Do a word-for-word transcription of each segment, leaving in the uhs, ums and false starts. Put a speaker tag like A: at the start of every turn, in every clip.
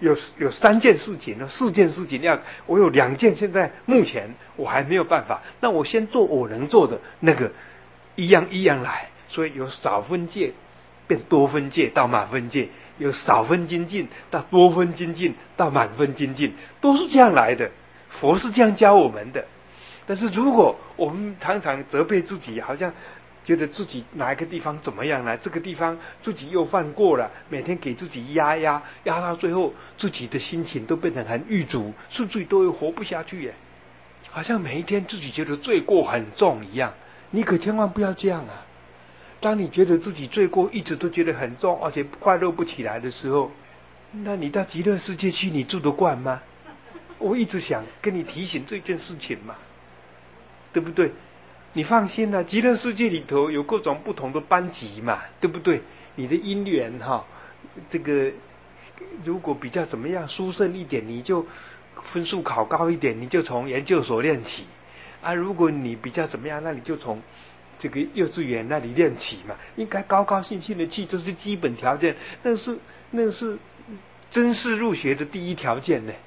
A: 有有三件事情呢，四件事情要，我有两件现在目前我还没有办法，那我先做我能做的那个，一样一样来。所以有少分戒变多分戒到满分戒，有少分精进到多分精进到满分精进，都是这样来的。佛是这样教我们的。但是如果我们常常责备自己，好像觉得自己哪一个地方怎么样了，这个地方自己又犯过了，每天给自己压压压到最后，自己的心情都变成很郁卒，甚至都会活不下去耶，好像每一天自己觉得罪过很重一样。你可千万不要这样啊！当你觉得自己罪过一直都觉得很重，而且快乐不起来的时候，那你到极乐世界去，你住得惯吗？我一直想跟你提醒这件事情嘛，对不对？你放心啦、啊，极乐世界里头有各种不同的班级嘛，对不对？你的因缘哈，这个如果比较怎么样殊胜一点，你就分数考高一点，你就从研究所练起啊。如果你比较怎么样，那你就从这个幼稚园那里练起嘛。应该高高兴兴的去，这是基本条件，那是那是真是入学的第一条件呢。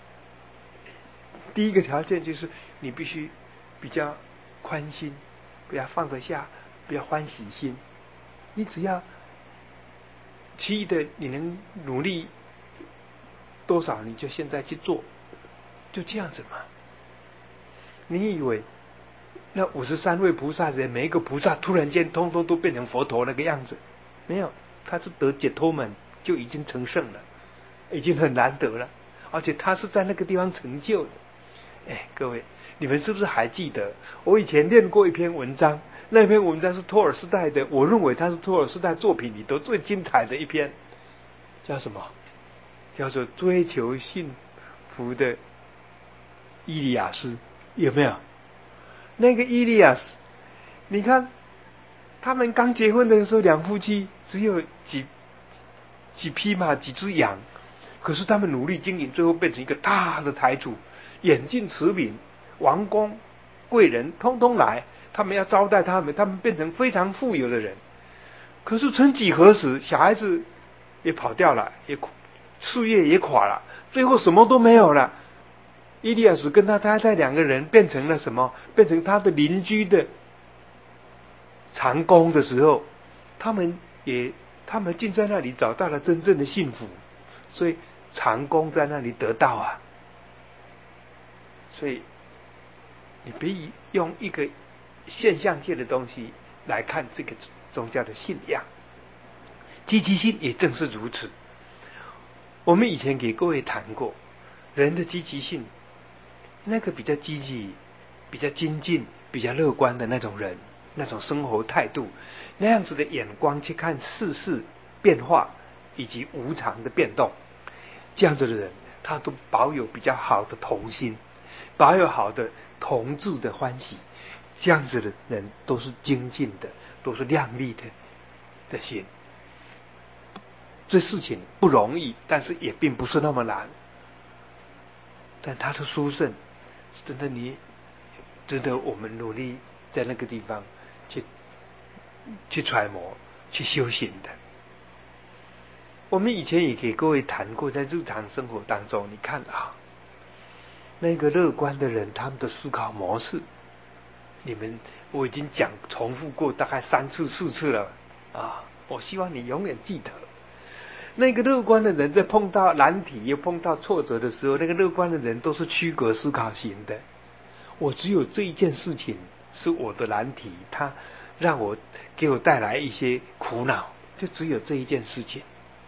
A: 第一个条件就是你必须比较宽心，不要放得下，不要欢喜心。你只要其余的你能努力多少，你就现在去做，就这样子嘛。你以为那五十三位菩萨的每一个菩萨突然间通通都变成佛陀那个样子？没有，他是得解脱门就已经成圣了，已经很难得了，而且他是在那个地方成就的。哎，各位，你们是不是还记得我以前念过一篇文章？那篇文章是托尔斯泰的，我认为它是托尔斯泰作品里头最精彩的一篇，叫什么？叫做《追求幸福的伊利亚斯》，有没有？那个伊利亚斯，你看他们刚结婚的时候，两夫妻只有几几匹马、几只羊，可是他们努力经营，最后变成一个大的台主。远近驰名，王公贵人通通来，他们要招待他们，他们变成非常富有的人。可是曾几何时，小孩子也跑掉了，也事业也垮了，最后什么都没有了。伊利亚斯跟他太太两个人变成了什么？变成他的邻居的长工的时候，他们也他们竟在那里找到了真正的幸福，所以长工在那里得到啊。所以你别用一个现象界的东西来看这个宗教的信仰，积极性也正是如此。我们以前给各位谈过，人的积极性，那个比较积极、比较精进、比较乐观的那种人，那种生活态度，那样子的眼光去看世事变化以及无常的变动，这样子的人，他都保有比较好的童心，保有好的同志的欢喜，这样子的人都是精进的，都是亮丽的的心。这事情不容易，但是也并不是那么难。但他的殊胜，真的你值得我们努力在那个地方去去揣摩、去修行的。我们以前也给各位谈过，在日常生活当中，你看啊，那个乐观的人，他们的思考模式，你们我已经讲重复过大概三次四次了啊！我希望你永远记得，那个乐观的人在碰到难题又碰到挫折的时候，那个乐观的人都是区隔思考型的。我只有这一件事情是我的难题，它让我给我带来一些苦恼，就只有这一件事情，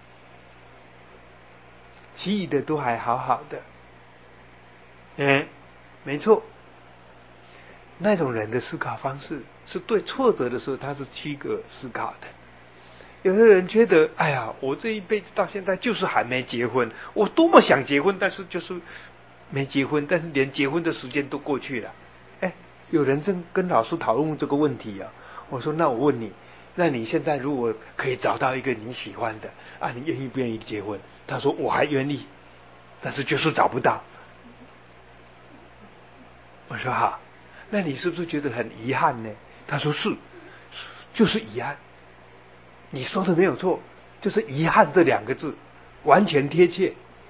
A: 其余的都还好好的。哎，没错，那种人的思考方式是对挫折的时候他是区隔思考的。有的人觉得，哎呀，我这一辈子到现在就是还没结婚，我多么想结婚，但是就是没结婚，但是连结婚的时间都过去了。哎，有人正跟老师讨论这个问题啊，我说那我问你，那你现在如果可以找到一个你喜欢的啊，你愿意不愿意结婚？他说我还愿意，但是就是找不到。我说好，那你是不是觉得很遗憾呢？他说是，就是遗憾。你说的没有错，就是遗憾这两个字完全贴切。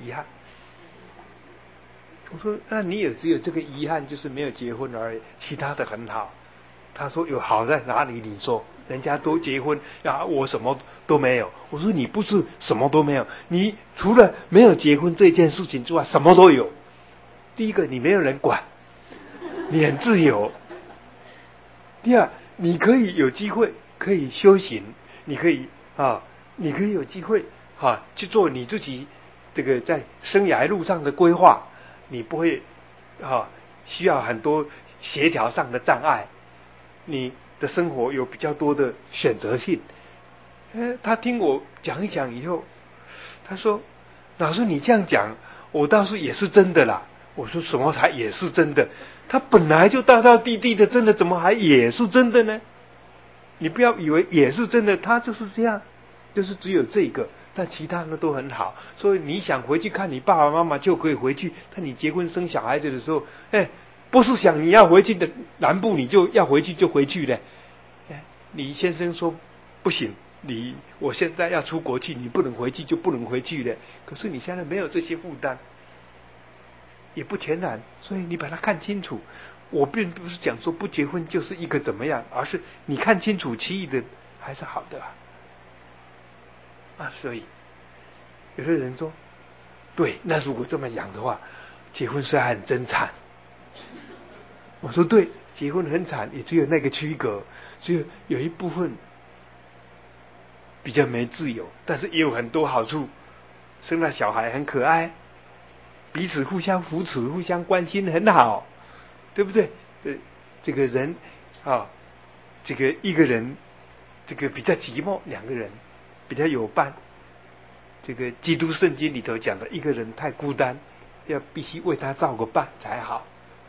A: 遗憾。我说那你也只有这个遗憾，就是没有结婚而已，其他的很好。他说有好在哪里？你说人家都结婚啊，我什么都没有。我说你不是什么都没有，你除了没有结婚这件事情之外，什么都有。第一个，你没有人管，你很自由。第二，你可以有机会可以修行，你可以啊，你可以有机会啊去做你自己这个在生涯路上的规划，你不会啊需要很多协调上的障碍。你的生活有比较多的选择性。呃，他听我讲一讲以后，他说：“老师，你这样讲，我倒是也是真的啦。”我说：“什么才也是真的？他本来就大大地地的真的，怎么还也是真的呢？你不要以为也是真的，他就是这样，就是只有这个，但其他的都很好。所以你想回去看你爸爸妈妈就可以回去，但你结婚生小孩子的时候，哎。”不是想你要回去的南部，你就要回去就回去的。你先生说不行，你我现在要出国去，你不能回去就不能回去的。可是你现在没有这些负担，也不全然，所以你把它看清楚。我并不是讲说不结婚就是一个怎么样，而是你看清楚其余的还是好的啊。啊，所以有的人说，对，那如果这么讲的话，结婚虽然很真惨。我说对，结婚很惨，也只有那个区隔，只有有一部分比较没自由，但是也有很多好处。生了小孩很可爱，彼此互相扶持、互相关心，很好，对不对？这这个人啊，这个一个人这个比较寂寞，两个人比较有伴。这个基督圣经里头讲的，一个人太孤单，要必须为他造个伴才好。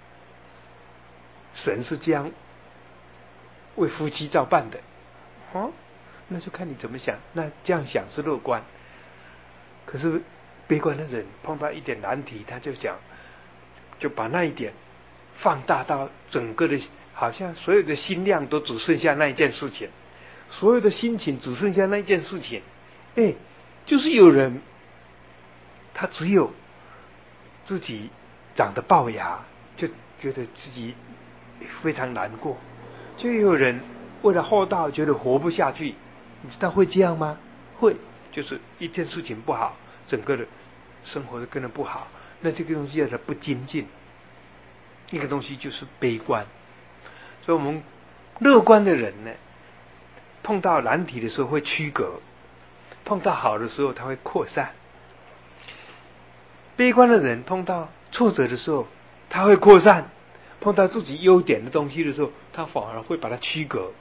A: 神是这样为夫妻造伴的，哦，那就看你怎么想。那这样想是乐观，可是悲观的人碰到一点难题，他就想就把那一点放大到整个的，好像所有的心量都只剩下那一件事情，所有的心情只剩下那一件事情。哎，就是有人他只有自己长得龅牙，就觉得自己非常难过，就有人为了厚道觉得活不下去。你知道会这样吗？会，就是一件事情不好，整个的生活都跟着不好，那这个东西叫做不精进。一个东西就是悲观，所以我们乐观的人呢，碰到难题的时候会区隔，碰到好的时候他会扩散。悲观的人碰到挫折的时候他会扩散，碰到自己优点的东西的时候，他反而会把它区隔。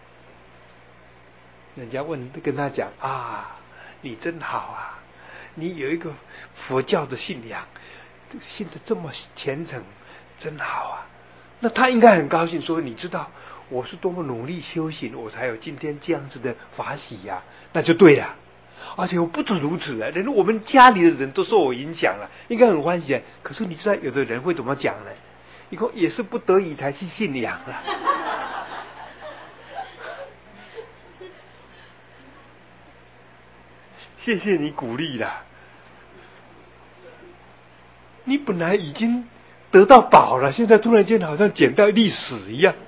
A: 人家问跟他讲啊，你真好啊，你有一个佛教的信仰，信得这么虔诚，真好啊。那他应该很高兴，说你知道我是多么努力修行，我才有今天这样子的法喜呀、啊，那就对了。而且我不止如此啊，连我们家里的人都受我影响了，应该很欢喜啊。可是你知道有的人会怎么讲呢？以后也是不得已才去信仰啊。谢谢你鼓励啦，你本来已经得到宝了，现在突然间好像捡到历史一样。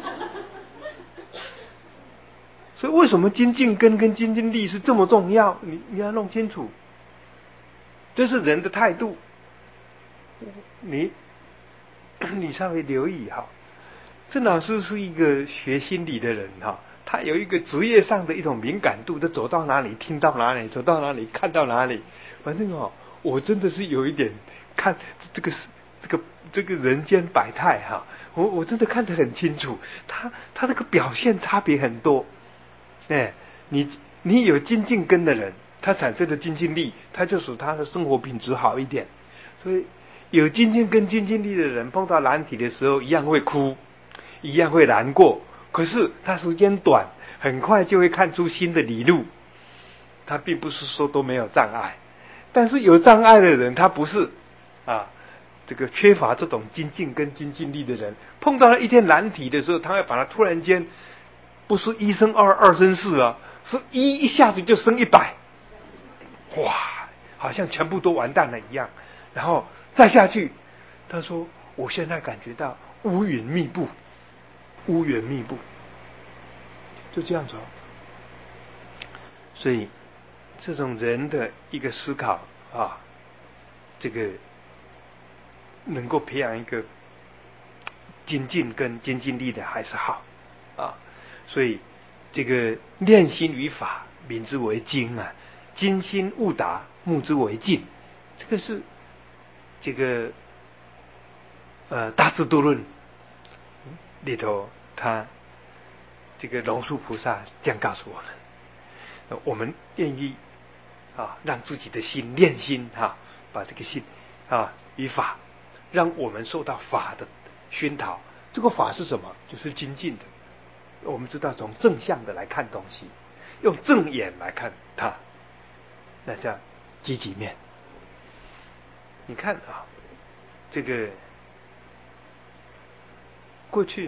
A: 所以为什么精进根跟精进力是这么重要？你你要弄清楚，这是人的态度。你你稍微留意哈，郑老师是一个学心理的人哈，他有一个职业上的一种敏感度，他走到哪里听到哪里，走到哪里看到哪里。反正哦，我真的是有一点看这个这个这个人间百态哈，我我真的看得很清楚，他他这个表现差别很多。哎，你你有精进根的人，他产生的精进力，他就使他的生活品质好一点。所以有精进根、精进力的人，碰到难题的时候，一样会哭，一样会难过。可是他时间短，很快就会看出新的理路。他并不是说都没有障碍，但是有障碍的人，他不是啊，这个缺乏这种精进跟精进力的人，碰到了一件难题的时候，他会把它突然间。不是一生二，二生四啊，是一一下子就生一百，哇！ 好像全部都完蛋了一样。然后再下去，他说我现在感觉到乌云密布，乌云密布，就这样子哦。所以这种人的一个思考啊，这个能够培养一个精进跟精进力的还是好啊。所以这个练心于法，明之为精啊，精心悟达，目之为镜。这个是这个呃大智度论里头，他这个龙树菩萨这样告诉我们：我们愿意啊，让自己的心练心哈、啊，把这个心啊与法，让我们受到法的熏陶。这个法是什么？就是精进的。我们知道从正向的来看东西，用正眼来看它，那叫积极面。你看啊，这个过去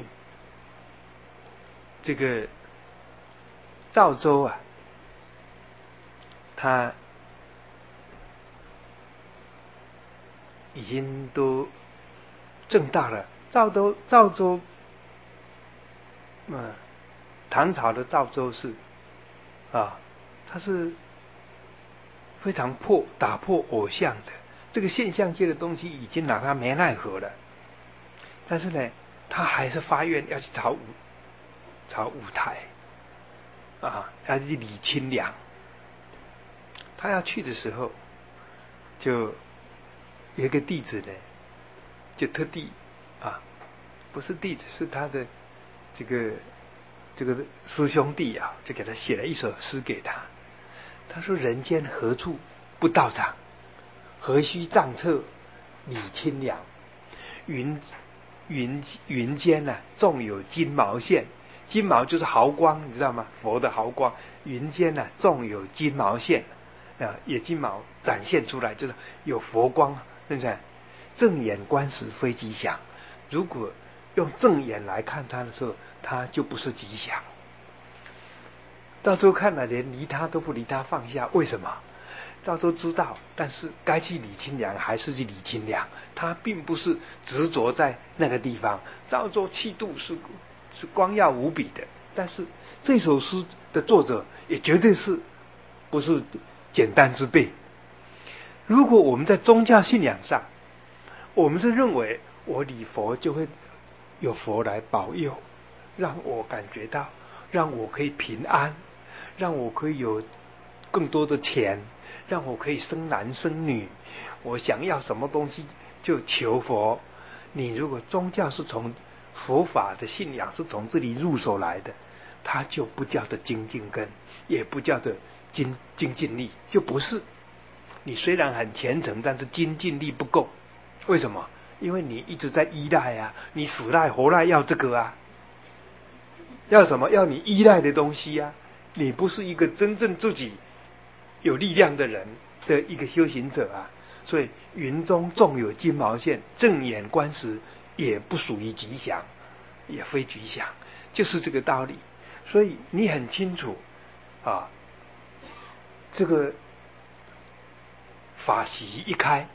A: 这个赵州啊，他已经都正大了。赵州赵州，嗯，唐朝的赵州是啊，它是非常破打破偶像的这个现象界的东西，已经拿他没奈何了。但是呢，他还是发愿要去找舞找舞台啊，要去理清凉。他要去的时候，就有一个弟子呢，就特地啊，不是弟子，是他的这个这个师兄弟啊，就给他写了一首诗给他。他说：“人间何处不道场？何须丈策理清凉？云云云间呢、啊，纵有金毛线。金毛就是毫光，你知道吗？佛的毫光。云间呢、啊，纵有金毛线啊，也金毛展现出来，就是有佛光，对不对？正眼观时非吉祥。如果用正眼来看它的时候，它就不是吉祥。到时候看了，连离他都不离他放下，为什么？赵州知道，但是该去理清凉还是去理清凉，他并不是执着在那个地方。赵州气度是是光耀无比的，但是这首诗的作者也绝对是不是简单之辈。如果我们在宗教信仰上，我们是认为我礼佛就会有佛来保佑，让我感觉到，让我可以平安，让我可以有更多的钱，让我可以生男生女，我想要什么东西就求佛。你如果宗教是从佛法的信仰是从这里入手来的，它就不叫做精进根，也不叫做精精进力，就不是。你虽然很虔诚，但是精进力不够。为什么？因为你一直在依赖啊，你死赖活赖要这个啊，要什么？要你依赖的东西啊。你不是一个真正自己有力量的人的一个修行者啊。所以云中纵有金毛线，正眼观时也不属于吉祥，也非吉祥，就是这个道理。所以你很清楚啊，这个法席一开，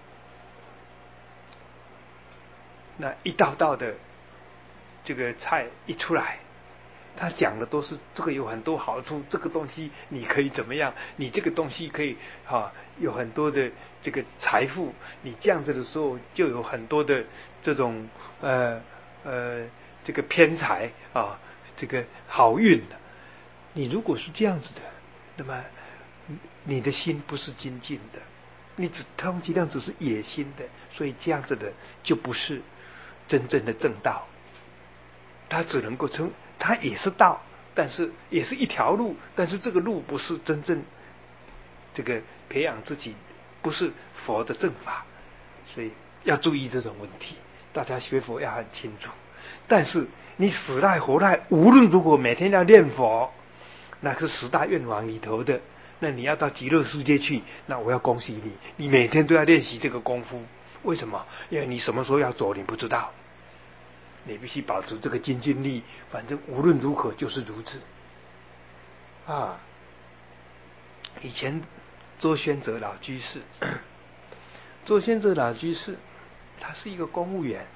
A: 那一道道的这个菜一出来，他讲的都是这个有很多好处，这个东西你可以怎么样，你这个东西可以啊有很多的这个财富，你这样子的时候就有很多的这种呃呃这个偏财啊，这个好运。你如果是这样子的，那么你的心不是精进的，你只充其量只是野心的，所以这样子的就不是真正的正道。它只能够称，它也是道，但是也是一条路，但是这个路不是真正这个培养自己，不是佛的正法，所以要注意这种问题。大家学佛要很清楚。但是你死赖活赖，无论如果每天要念佛，那是十大愿望里头的，那你要到极乐世界去，那我要恭喜你，你每天都要练习这个功夫。为什么？因为你什么时候要走你不知道，你必须保持这个精进力，反正无论如何就是如此啊。以前周宣哲老居士。周宣哲老居士，他是一个公务员，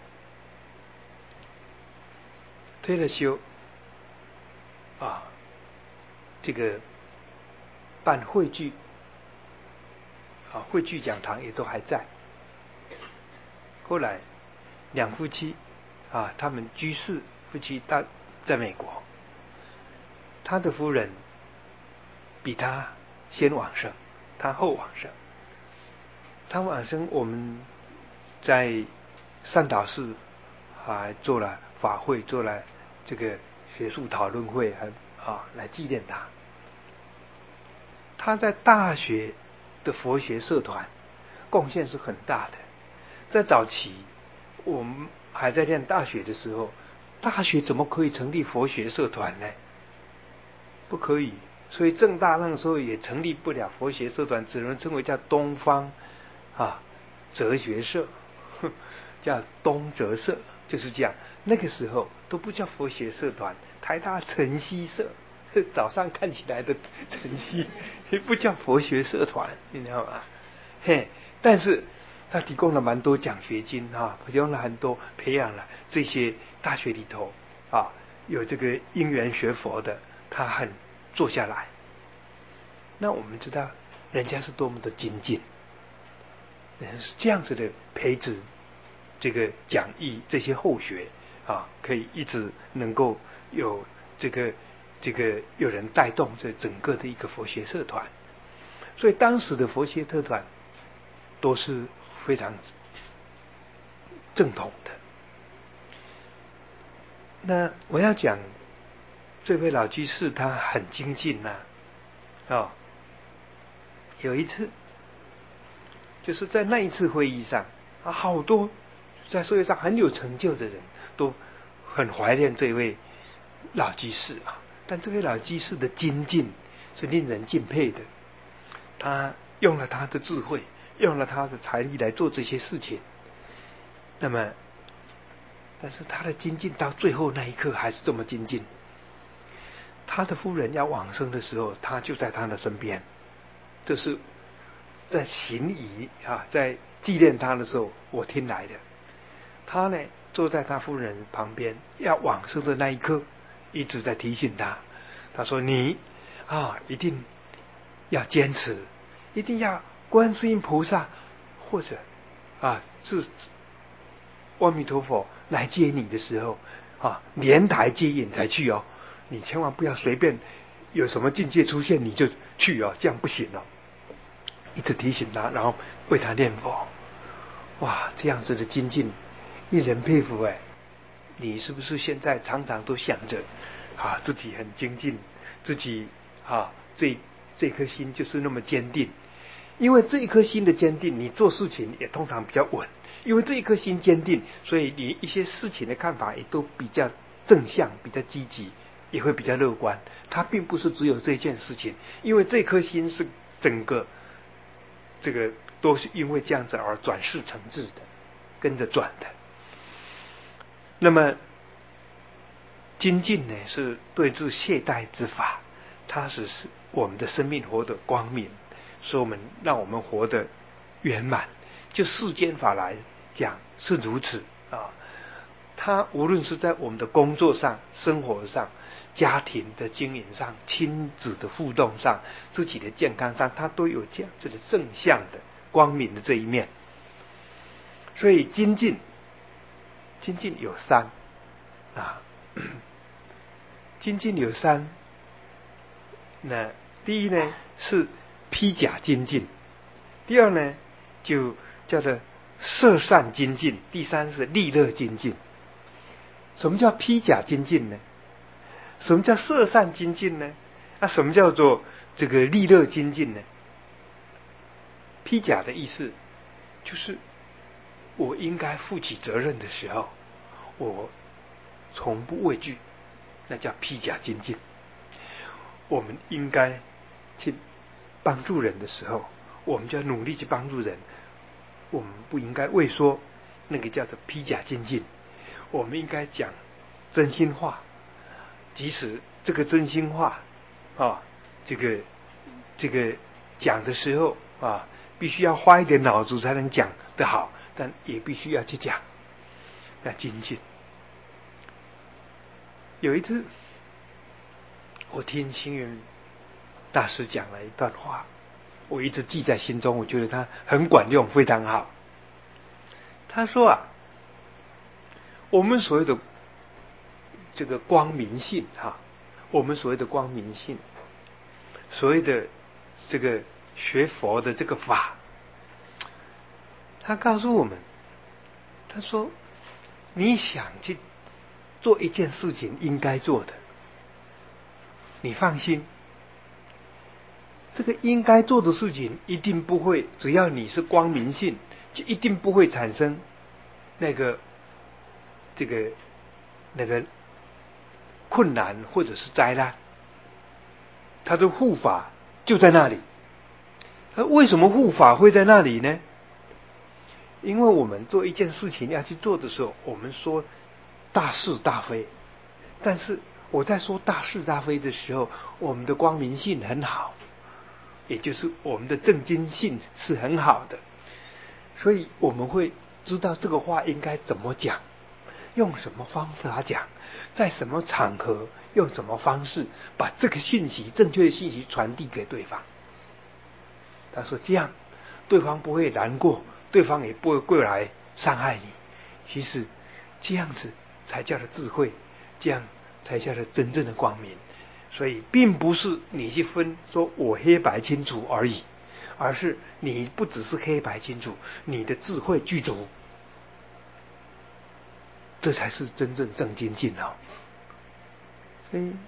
A: 退了休，啊，这个办汇聚，啊，汇聚讲堂也都还在。后来两夫妻啊，他们居士夫妻大在美国，他的夫人比他先往生，他后往生。他往生，我们在善导寺还做了法会，做了这个学术讨论会，还啊来纪念他。他在大学的佛学社团贡献是很大的。在早期我们还在念大学的时候，大学怎么可以成立佛学社团呢？不可以。所以政大那个时候也成立不了佛学社团，只能称为叫东方啊哲学社，叫东哲社，就是这样。那个时候都不叫佛学社团，台大晨曦社，早上看起来的晨曦，不叫佛学社团，你知道吗？嘿，但是他提供了蛮多奖学金啊，提供了很多，培养了这些大学里头啊有这个因缘学佛的，他很做下来。那我们知道人家是多么的精进，是这样子的培植这个讲义，这些后学啊，可以一直能够有这个这个有人带动这整个的一个佛学社团。所以当时的佛学社团都是非常正统的。那我要讲这位老居士他很精进呐、啊，哦，有一次就是在那一次会议上啊，好多在社会上很有成就的人都很怀念这位老居士啊。但这位老居士的精进是令人敬佩的，他用了他的智慧，用了他的财力来做这些事情。那么但是他的精进到最后那一刻还是这么精进。他的夫人要往生的时候，他就在他的身边，这是在行仪啊，在纪念他的时候我听来的。他呢坐在他夫人旁边，要往生的那一刻一直在提醒他，他说你啊一定要坚持，一定要观世音菩萨或者啊是阿弥陀佛来接你的时候啊，莲台接引才去哦，你千万不要随便有什么境界出现你就去哦，这样不行哦。一直提醒他，然后为他念佛。哇，这样子的精进令人佩服哎！你是不是现在常常都想着啊自己很精进，自己啊这这颗心就是那么坚定？因为这一颗心的坚定，你做事情也通常比较稳。因为这一颗心坚定，所以你一些事情的看法也都比较正向，比较积极，也会比较乐观。它并不是只有这件事情，因为这颗心是整个这个都是因为这样子而转世成智的，跟着转的。那么精进呢，是对治懈怠之法，它是使我们的生命活得光明，使我们让我们活得圆满。就世间法来讲是如此啊，它无论是在我们的工作上、生活上、家庭的经营上、亲子的互动上、自己的健康上，它都有这样子的正向的光明的这一面。所以精进精进有三啊，精进有三。那第一呢是披甲精进，第二呢就叫做摄善精进，第三是利乐精进。什么叫披甲精进呢？什么叫摄善精进呢？那、啊、什么叫做这个利乐精进呢？披甲的意思就是我应该负起责任的时候，我从不畏惧，那叫披甲精进。我们应该去帮助人的时候，我们就要努力去帮助人，我们不应该畏缩，那个叫做披甲精进。我们应该讲真心话，即使这个真心话啊，这个这个讲的时候啊，必须要花一点脑子才能讲得好，但也必须要去讲，要精进。有一次，我听星云大师讲了一段话，我一直记在心中，我觉得他很管用，非常好。他说啊，我们所谓的这个光明性哈，我们所谓的光明性，所谓的这个学佛的这个法，他告诉我们，他说你想去做一件事情应该做的，你放心，这个应该做的事情一定不会，只要你是光明性，就一定不会产生那个这个那个困难或者是灾难。他的护法就在那里。那为什么护法会在那里呢？因为我们做一件事情要去做的时候，我们说大是大非，但是我在说大是大非的时候，我们的光明性很好，也就是我们的正经性是很好的，所以我们会知道这个话应该怎么讲，用什么方法讲，在什么场合用什么方式把这个信息正确的信息传递给对方。他说这样对方不会难过，对方也不会过来伤害你。其实这样子才叫做智慧，这样才叫做真正的光明。所以并不是你去分说我黑白清楚而已，而是你不只是黑白清楚，你的智慧具足，这才是真正正精进哦。所以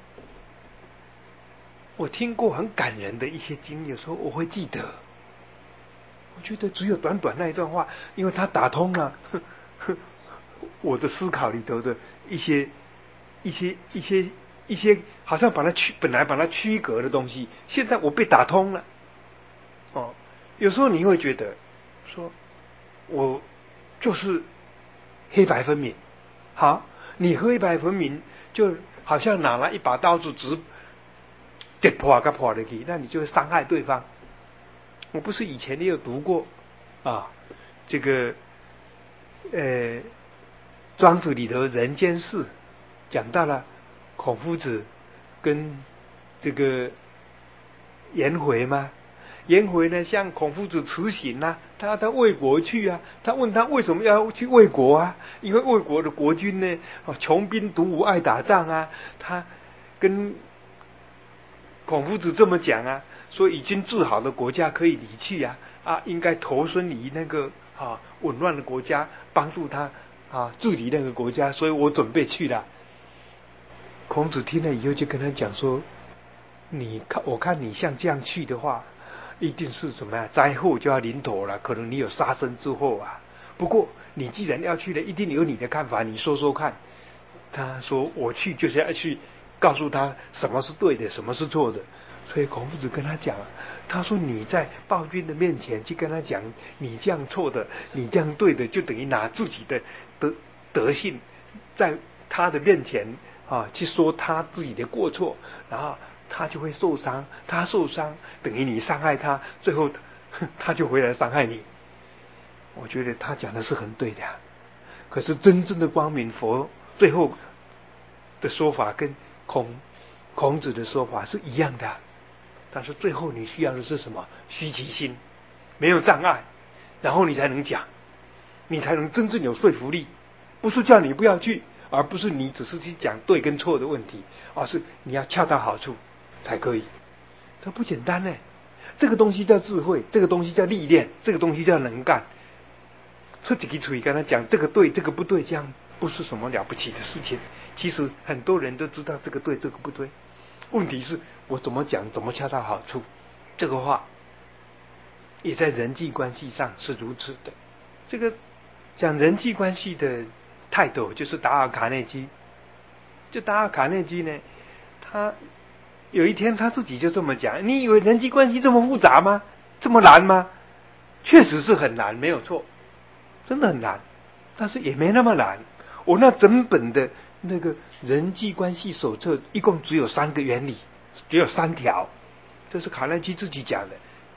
A: 我听过很感人的一些经历，有时候我会记得，我觉得只有短短那一段话，因为它打通了呵呵我的思考里头的一些一些一些一些好像把它区本来把它区隔的东西，现在我被打通了。哦，有时候你会觉得说我就是黑白分明，好，你黑白分明就好像拿了一把刀子直跌破个破了去，那你就会伤害对方。我不是以前也有读过啊，这个呃庄子里头人间世讲到了孔夫子跟这个颜回吗？颜回呢向孔夫子辞行啊，他要他为国去啊，他问他为什么要去为国啊？因为为国的国君呢，哦，穷兵黩武爱打仗啊，他跟孔夫子这么讲啊，说已经治好的国家可以离去啊，啊，应该投身于那个啊紊乱的国家，帮助他啊治理那个国家，所以我准备去了。孔子听了以后就跟他讲说，你看，我看你像这样去的话，一定是什么呀？灾祸就要临头了，可能你有杀身之祸啊。不过你既然要去了，一定有你的看法，你说说看。他说我去就是要去告诉他什么是对的，什么是错的。所以孔夫子跟他讲，他说你在暴君的面前去跟他讲你这样错的，你这样对的，就等于拿自己的德德性在他的面前啊去说他自己的过错，然后他就会受伤，他受伤等于你伤害他，最后他就回来伤害你。我觉得他讲的是很对的啊。可是真正的光明佛最后的说法跟孔孔子的说法是一样的，但是最后你需要的是什么？虚其心，没有障碍，然后你才能讲，你才能真正有说服力。不是叫你不要去，而不是你只是去讲对跟错的问题，而是你要恰到好处才可以。这不简单呢，这个东西叫智慧，这个东西叫历练，这个东西叫能干。出几个嘴跟他讲这个对这个不对，这样不是什么了不起的事情。其实很多人都知道这个对这个不对，问题是我怎么讲怎么恰到好处。这个话也在人际关系上是如此的。这个讲人际关系的泰斗就是达尔卡内基。就达尔卡内基呢，他有一天他自己就这么讲，你以为人际关系这么复杂吗？这么难吗？确实是很难，没有错，真的很难，但是也没那么难。我那整本的那个人际关系手册一共只有三个原理，只有三条，这是卡耐基自己讲的。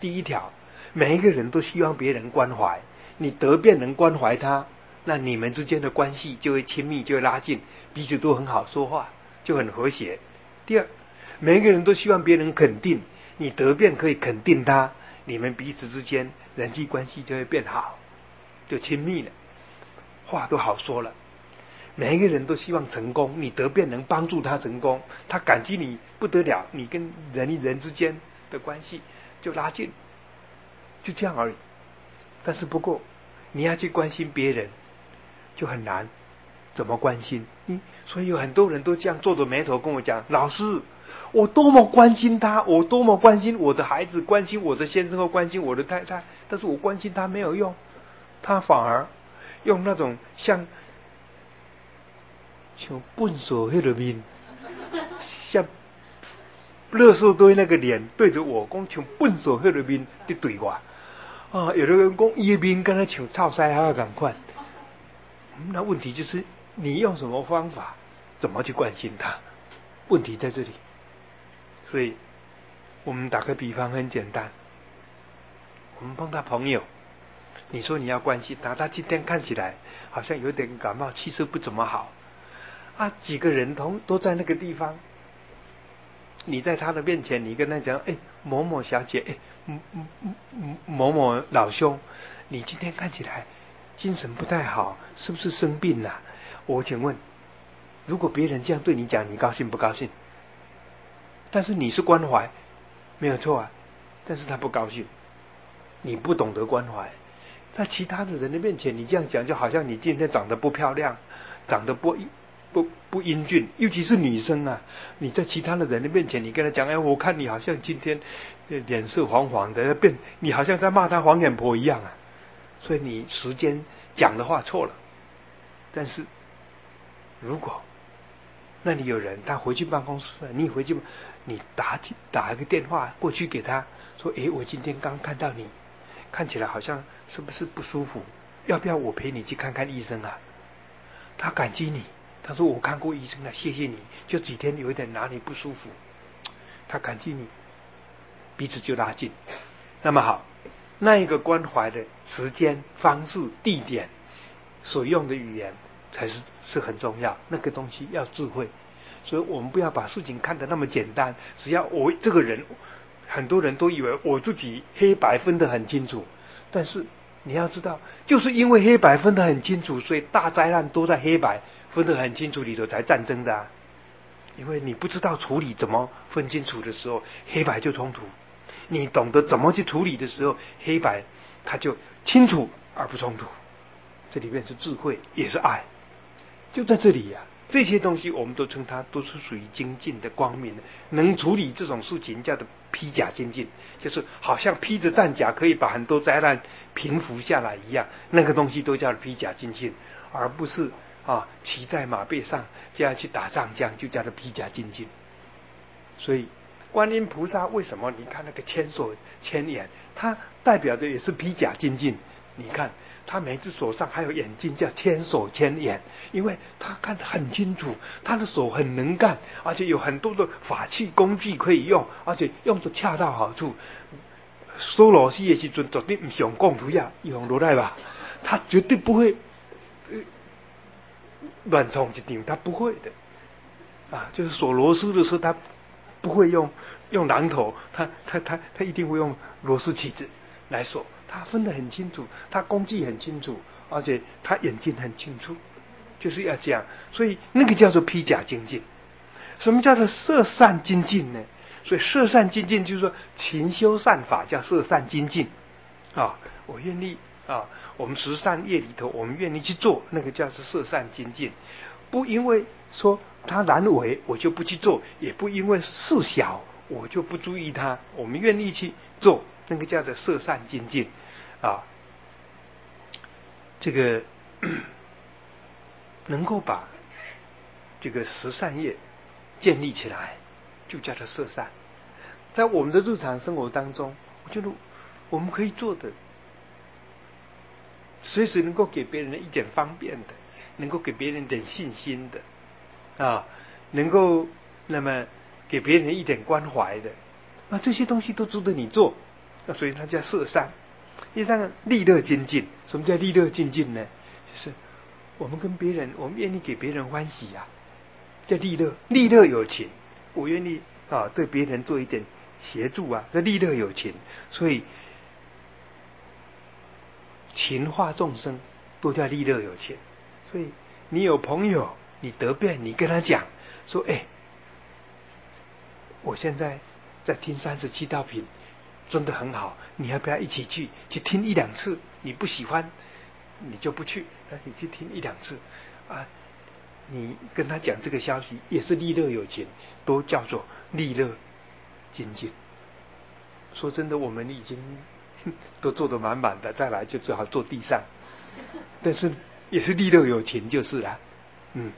A: 第一条，每一个人都希望别人关怀，你得便能关怀他，那你们之间的关系就会亲密，就会拉近，彼此都很好说话，就很和谐。第二，每一个人都希望别人肯定，你得便可以肯定他，你们彼此之间人际关系就会变好，就亲密了，话都好说了。每一个人都希望成功，你得便能帮助他成功，他感激你不得了，你跟人与人之间的关系就拉近，就这样而已。但是不过你要去关心别人就很难，怎么关心？嗯，所以有很多人都这样皱着眉头跟我讲，老师，我多么关心他，我多么关心我的孩子，关心我的先生或关心我的太太，但是我关心他没有用，他反而用那种像像笨手那个面，像垃圾堆那个脸对着我，讲像笨手那个面在对我。啊，有的人讲伊的面跟他像臭西哈同款。那问题就是你用什么方法，怎么去关心他？问题在这里。所以，我们打个比方很简单，我们碰到朋友，你说你要关心他，他今天看起来好像有点感冒，气色不怎么好。啊，几个人同都在那个地方，你在他的面前，你跟他讲，哎，某某小姐，哎，某某老兄，你今天看起来精神不太好，是不是生病了？我请问，如果别人这样对你讲，你高兴不高兴？但是你是关怀，没有错啊，但是他不高兴，你不懂得关怀，在其他的人的面前，你这样讲，就好像你今天长得不漂亮，长得不不不英俊，尤其是女生啊，你在其他的人的面前，你跟他讲，哎，我看你好像今天脸色黄黄的，变，你好像在骂他黄脸婆一样啊。所以你时间讲的话错了。但是如果那里有人，他回去办公室，你回去，你打打一个电话过去给他说，哎，我今天刚看到你，看起来好像是不是不舒服？要不要我陪你去看看医生啊？他感激你，他说我看过医生了，谢谢你，就几天有一点哪里不舒服，他感激你，彼此就拉近。那么好，那一个关怀的时间、方式、地点，所用的语言才是是很重要，那个东西要智慧。所以我们不要把事情看得那么简单，只要我这个人，很多人都以为我自己黑白分得很清楚，但是你要知道，就是因为黑白分得很清楚，所以大灾难都在黑白分得很清楚里头才战争的啊。因为你不知道处理怎么分清楚的时候，黑白就冲突；你懂得怎么去处理的时候，黑白它就清楚而不冲突。这里面是智慧，也是爱，就在这里呀、啊。这些东西我们都称它都是属于精进的、光明的，能处理这种事情叫做披甲精进，就是好像披着战甲可以把很多灾难平伏下来一样，那个东西都叫披甲精进，而不是啊骑在马背上这样去打仗，这样就叫做披甲精进。所以观音菩萨为什么你看那个千手千眼，它代表的也是披甲精进。你看他每只手上还有眼睛，叫千手千眼，因为他看得很清楚，他的手很能干，而且有很多的法器工具可以用，而且用得恰到好处。收螺丝的时阵绝对不是用钢涂呀，用螺带吧，他绝对不会乱冲一场，他不会的啊。就是锁螺丝的时候，他不会用用榔头，他他他他一定会用螺丝起子来锁。他分得很清楚，他工具很清楚，而且他眼睛很清楚，就是要这样。所以那个叫做披甲精进。什么叫做摄善精进呢？所以摄善精进就是说勤修善法，叫摄善精进啊。我愿意啊，我们十善业里头，我们愿意去做，那个叫做摄善精进。不因为说他难为我就不去做，也不因为事小我就不注意他，我们愿意去做，那个叫做摄善精进啊。这个能够把这个十善业建立起来，就叫做摄善。在我们的日常生活当中，我觉得我们可以做的，随时能够给别人一点方便的，能够给别人一点信心的啊，能够那么给别人一点关怀的，那这些东西都值得你做。 那所以它叫色善。第三个利乐精进，什么叫利乐精进呢？就是我们跟别人，我们愿意给别人欢喜啊，叫利乐。利乐有情，我愿意啊对别人做一点协助啊，这利乐有情。所以情化众生都叫利乐有情。所以你有朋友，你得便，你跟他讲说，哎，我现在在听三十七道品，真的很好，你要不要一起去去听一两次？你不喜欢你就不去，但是你去听一两次啊，你跟他讲这个消息也是利乐有情，都叫做利乐精进。说真的，我们已经都做得满满的，再来就只好坐地上，但是也是利乐有情就是了。嗯，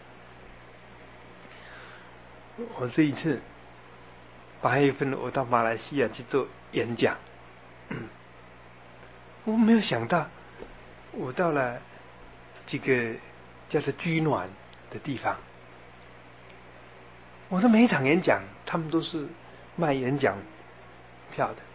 A: 我这一次八月份我到马来西亚去做演讲，我没有想到我到了这个叫做居暖的地方，我的每一场演讲他们都是卖演讲票的，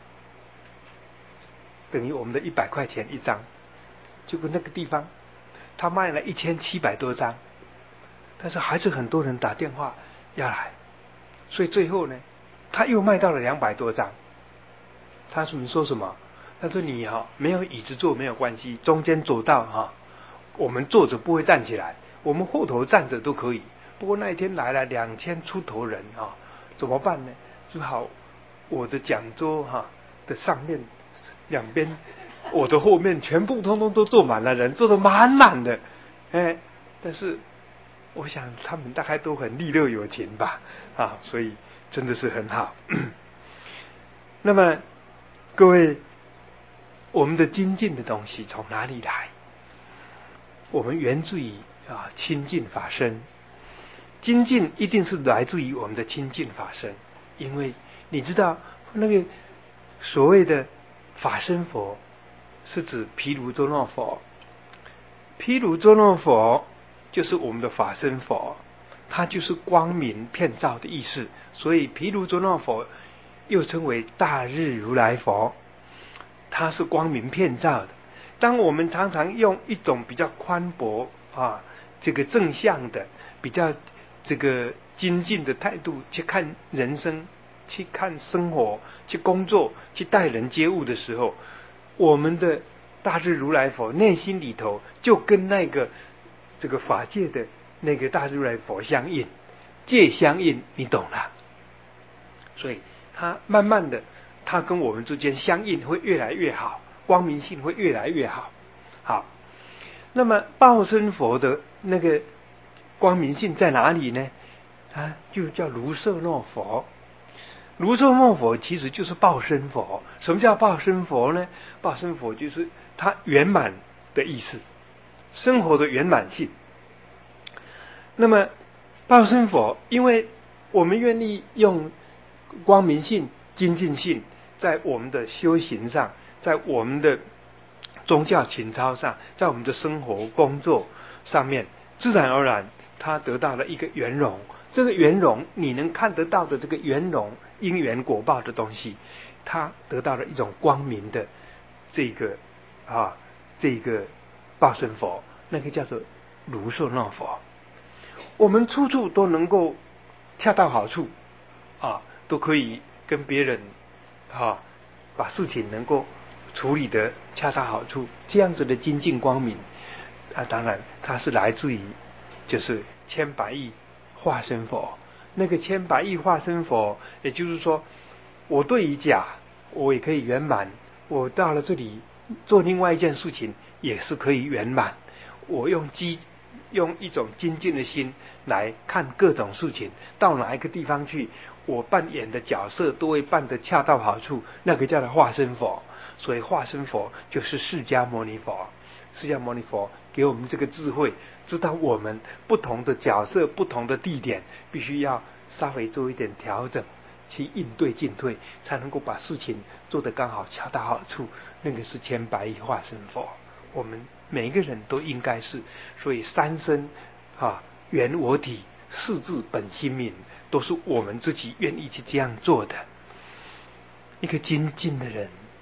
A: 等于我们的一百块钱一张，结果那个地方他卖了一千七百多张，但是还是很多人打电话要来，所以最后呢他又卖到了两百多张。他说：“你说什么？”他说：“你哈、哦、没有椅子坐没有关系，中间走道哈、哦，我们坐着不会站起来，我们后头站着都可以。不过那一天来了两千出头人啊、哦，怎么办呢？只好我的讲桌哈、哦、的上面两边，我的后面全部通通都坐满了人，坐得满满的。哎，但是我想他们大概都很利乐有情吧，啊，所以真的是很好。那么各位，我们的精进的东西从哪里来？我们源自于啊亲近法身。精进一定是来自于我们的亲近法身，因为你知道那个所谓的法身佛，是指毗卢遮那佛。毗卢遮那佛就是我们的法身佛，它就是光明遍照的意思，所以毗卢遮那佛又称为大日如来佛，它是光明遍照的。当我们常常用一种比较宽博啊，这个正向的、比较这个精进的态度去看人生、去看生活、去工作、去待人接物的时候，我们的大日如来佛内心里头就跟那个这个法界的那个大日如来佛相应，界相应，你懂了？所以它慢慢的，它跟我们之间相应会越来越好，光明性会越来越好。好，那么报身佛的那个光明性在哪里呢？它就叫卢舍那佛。卢舍那佛其实就是报身佛。什么叫报身佛呢？报身佛就是它圆满的意思，生活的圆满性。那么报身佛，因为我们愿意用光明性、精进性，在我们的修行上，在我们的宗教情操上，在我们的生活工作上面，自然而然它得到了一个圆融。这个圆融你能看得到的这个圆融因缘果报的东西，它得到了一种光明的这个啊这个报身佛，那个叫做卢舍那佛。我们处处都能够恰到好处啊，都可以跟别人啊把事情能够处理得恰到好处，这样子的精进光明啊，当然它是来自于就是千百亿化身佛。那个千百亿化身佛，也就是说我对于假我也可以圆满，我到了这里做另外一件事情也是可以圆满，我用机用一种精进的心来看各种事情，到哪一个地方去，我扮演的角色都会扮得恰到好处，那个叫做化身佛。所以化身佛就是释迦牟尼佛。释迦牟尼佛给我们这个智慧，知道我们不同的角色、不同的地点，必须要稍微做一点调整，去应对进退，才能够把事情做得刚好恰到好处。那个是千百亿化身佛，我们每个人都应该是。所以三身啊，圆我体，四智本心明，都是我们自己愿意去这样做的。一个精进的人，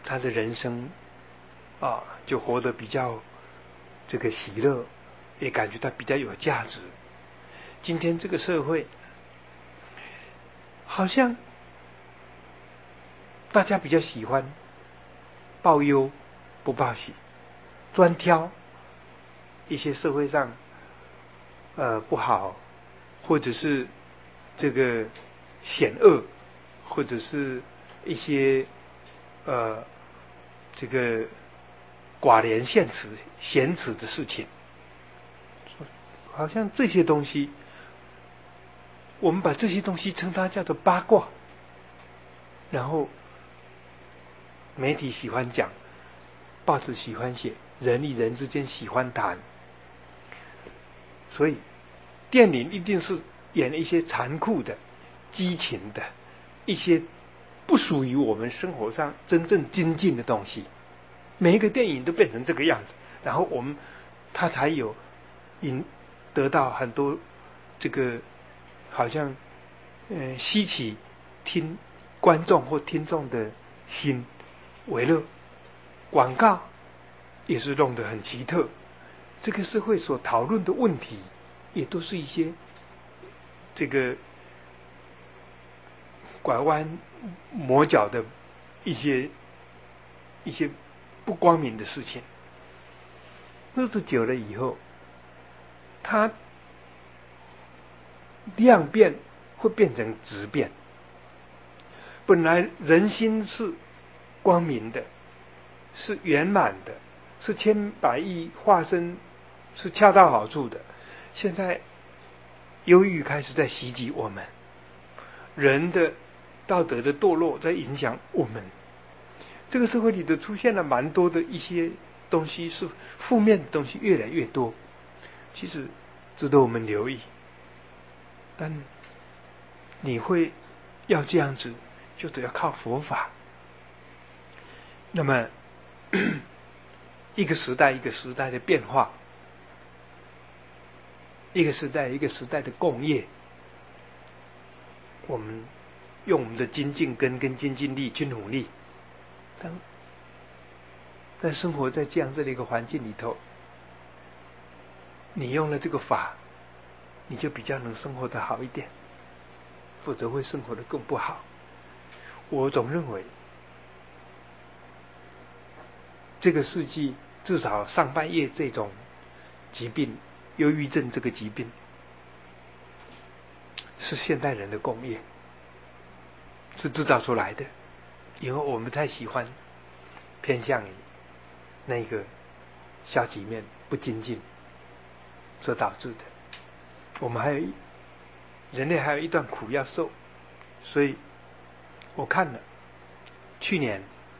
A: 他的人生啊就活得比较这个喜乐，也感觉到比较有价值。今天这个社会好像大家比较喜欢报忧不报喜，专挑一些社会上呃不好，或者是这个险恶，或者是一些呃这个寡廉鲜耻鲜耻的事情，好像这些东西，我们把这些东西称它叫做八卦，然后媒体喜欢讲，报纸喜欢写，人与人之间喜欢谈，所以电影一定是演一些残酷的、激情的、一些不属于我们生活上真正精进的东西。每一个电影都变成这个样子，然后我们他才有引得到很多这个好像呃吸起听观众或听众的心为乐。广告也是弄得很奇特，这个社会所讨论的问题也都是一些这个拐弯抹角的一些一些不光明的事情。日子久了以后，它量变会变成质变。本来人心是光明的，是圆满的，是千百亿化身，是恰到好处的。现在忧郁开始在袭击我们，人的道德的堕落在影响我们。这个社会里头出现了蛮多的一些东西，是负面的东西越来越多，其实值得我们留意。但你会要这样子，就得要靠佛法。那么一个时代一个时代的变化，一个时代一个时代的共业，我们用我们的精进根跟精进力去努力。但但生活在这样子的一个环境里头，你用了这个法，你就比较能生活得好一点，否则会生活得更不好。我总认为这个世纪至少上半叶这种疾病，忧郁症这个疾病是现代人的共业，是制造出来的，因为我们太喜欢偏向于那个消极面不精进所导致的。我们还有人类还有一段苦要受，所以我看了去年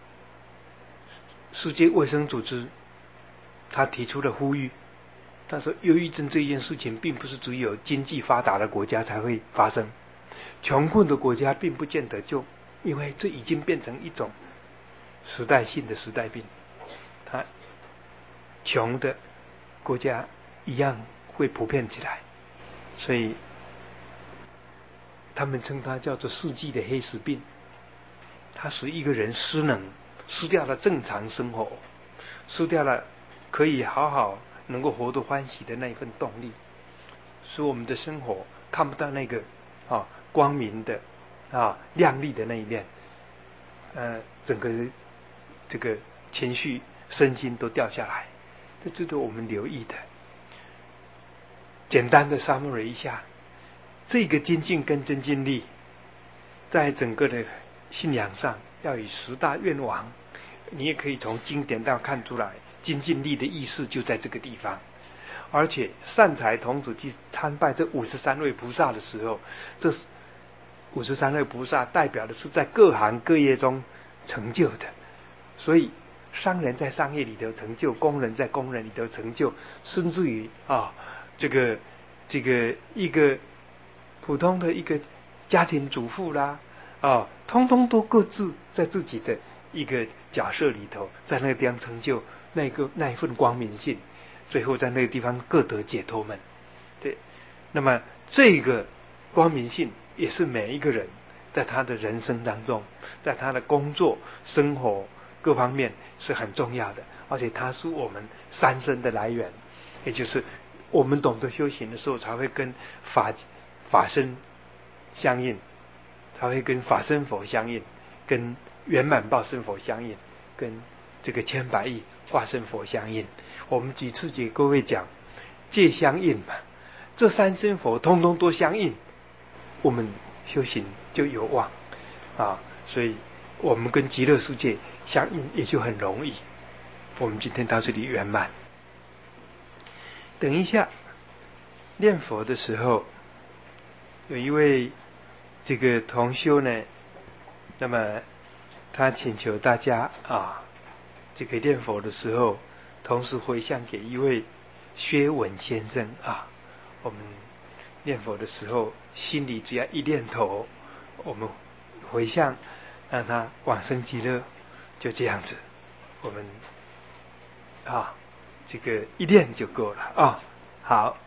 A: 世界卫生组织他提出了呼吁，他说忧郁症这件事情并不是只有经济发达的国家才会发生，穷困的国家并不见得就，因为这已经变成一种时代性的时代病，它穷的国家一样会普遍起来，所以他们称它叫做世纪的黑死病。它使一个人失能，失掉了正常生活，失掉了可以好好能够活得欢喜的那一份动力，使我们的生活看不到那个啊光明的啊亮丽的那一面，呃，整个这个情绪身心都掉下来，这值得我们留意的。简单的 summary 一下，这个精进跟精进力在整个的信仰上要以十大愿王，你也可以从经典上看出来，精进力的意思就在这个地方。而且善财童子去参拜这五十三位菩萨的时候，这五十三位菩萨代表的是在各行各业中成就的，所以商人在商业里头成就，工人在工人里头成就，甚至于啊这个这个一个普通的一个家庭主妇啦啊，通通都各自在自己的一个角色里头，在那个地方成就那个那一份光明性，最后在那个地方各得解脱门。对，那么这个光明性也是每一个人在他的人生当中，在他的工作、生活、 各方面是很重要的，而且它是我们三生的来源，也就是我们懂得修行的时候，才会跟法法身相应，才会跟法身佛相应，跟圆满报身佛相应，跟这个千百亿化身佛相应。我们几次给各位讲戒相应嘛，这三身佛通通都相应，我们修行就有望啊，所以我们跟极乐世界相应也就很容易。我们今天到这里圆满。等一下念佛的时候，有一位这个同修呢，那么他请求大家啊，这个念佛的时候，同时回向给一位薛文先生啊。我们念佛的时候，心里只要一念头，我们回向让他往生极乐，就这样子，我们啊，这个一念就够了啊。好。